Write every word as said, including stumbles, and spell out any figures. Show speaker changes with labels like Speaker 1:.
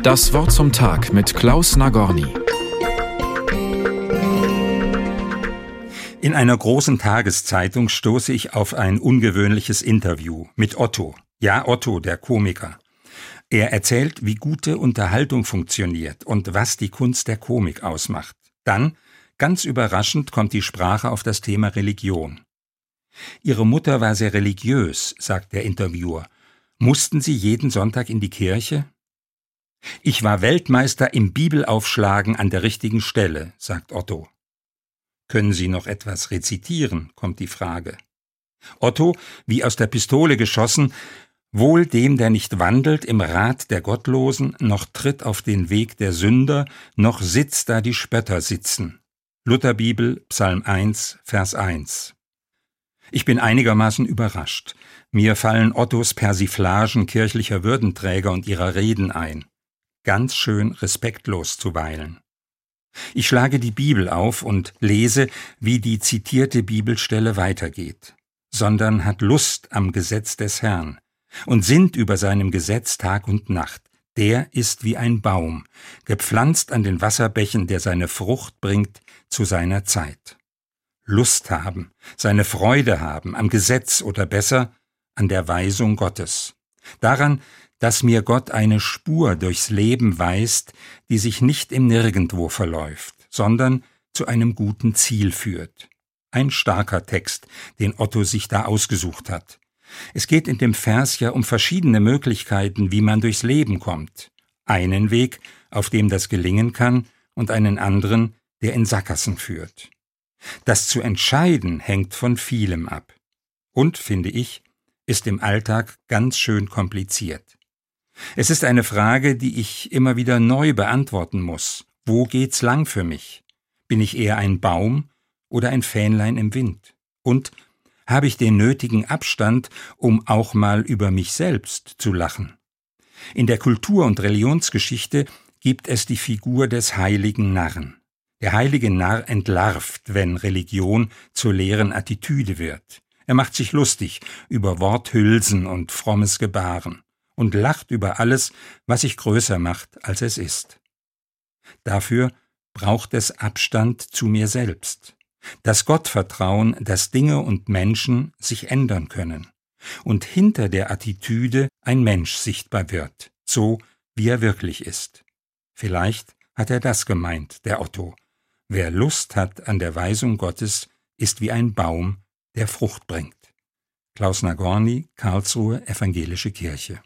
Speaker 1: Das Wort zum Tag mit Klaus Nagorny.
Speaker 2: In einer großen Tageszeitung stoße ich auf ein ungewöhnliches Interview mit Otto. Ja, Otto, der Komiker. Er erzählt, wie gute Unterhaltung funktioniert und was die Kunst der Komik ausmacht. Dann, ganz überraschend, kommt die Sprache auf das Thema Religion. Ihre Mutter war sehr religiös, sagt der Interviewer. Mussten Sie jeden Sonntag in die Kirche? Ich war Weltmeister im Bibelaufschlagen an der richtigen Stelle, sagt Otto. Können Sie noch etwas rezitieren, kommt die Frage. Otto, wie aus der Pistole geschossen, wohl dem, der nicht wandelt im Rat der Gottlosen, noch tritt auf den Weg der Sünder, noch sitzt, da die Spötter sitzen. Lutherbibel, Psalm eins, Vers eins. Ich bin einigermaßen überrascht. Mir fallen Ottos Persiflagen kirchlicher Würdenträger und ihrer Reden ein. Ganz schön respektlos zuweilen. Ich schlage die Bibel auf und lese, wie die zitierte Bibelstelle weitergeht. Sondern hat Lust am Gesetz des Herrn und sinnt über seinem Gesetz Tag und Nacht. Der ist wie ein Baum, gepflanzt an den Wasserbächen, der seine Frucht bringt zu seiner Zeit. Lust haben, seine Freude haben am Gesetz oder besser an der Weisung Gottes. Daran, dass mir Gott eine Spur durchs Leben weist, die sich nicht im Nirgendwo verläuft, sondern zu einem guten Ziel führt. Ein starker Text, den Otto sich da ausgesucht hat. Es geht in dem Vers ja um verschiedene Möglichkeiten, wie man durchs Leben kommt. Einen Weg, auf dem das gelingen kann, und einen anderen, der in Sackgassen führt. Das zu entscheiden hängt von vielem ab. Und, finde ich, ist im Alltag ganz schön kompliziert. Es ist eine Frage, die ich immer wieder neu beantworten muss. Wo geht's lang für mich? Bin ich eher ein Baum oder ein Fähnlein im Wind? Und habe ich den nötigen Abstand, um auch mal über mich selbst zu lachen? In der Kultur- und Religionsgeschichte gibt es die Figur des heiligen Narren. Der heilige Narr entlarvt, wenn Religion zur leeren Attitüde wird. Er macht sich lustig über Worthülsen und frommes Gebaren und lacht über alles, was sich größer macht, als es ist. Dafür braucht es Abstand zu mir selbst. Das Gottvertrauen, dass Dinge und Menschen sich ändern können und hinter der Attitüde ein Mensch sichtbar wird, so wie er wirklich ist. Vielleicht hat er das gemeint, der Otto. Wer Lust hat an der Weisung Gottes, ist wie ein Baum, der Frucht bringt. Klaus Nagorny, Karlsruhe, Evangelische Kirche.